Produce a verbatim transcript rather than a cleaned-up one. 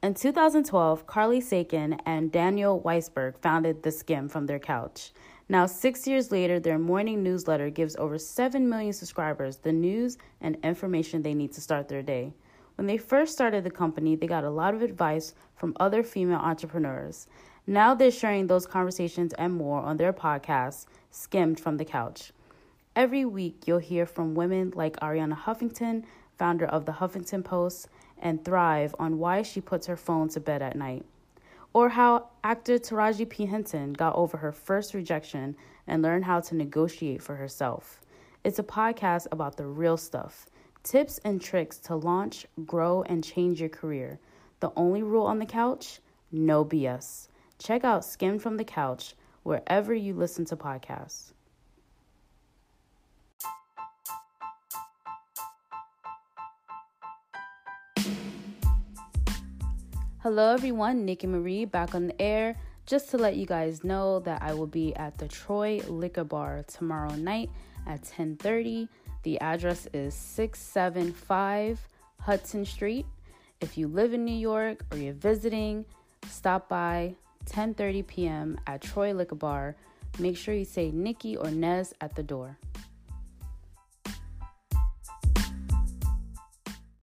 In two thousand twelve, Carly Sagan and Daniel Weisberg founded The Skim from their couch. Now, six years later, their morning newsletter gives over seven million subscribers the news and information they need to start their day. When they first started the company, they got a lot of advice from other female entrepreneurs. Now they're sharing those conversations and more on their podcast, Skimmed from the Couch. Every week, you'll hear from women like Arianna Huffington, founder of the Huffington Post, and Thrive on why she puts her phone to bed at night. Or how actor Taraji P. Henson got over her first rejection and learned how to negotiate for herself. It's a podcast about the real stuff, tips and tricks to launch, grow, and change your career. The only rule on the couch? No B S. Check out Skimmed from the Couch wherever you listen to podcasts. Hello everyone, Nikki Marie back on the air. Just to let you guys know that I will be at the Troy Liquor Bar tomorrow night at ten thirty. The address is six seventy-five Hudson Street. If you live in New York or you're visiting, stop by ten thirty p.m. at Troy Liquor Bar. Make sure you say Nikki or Nez at the door.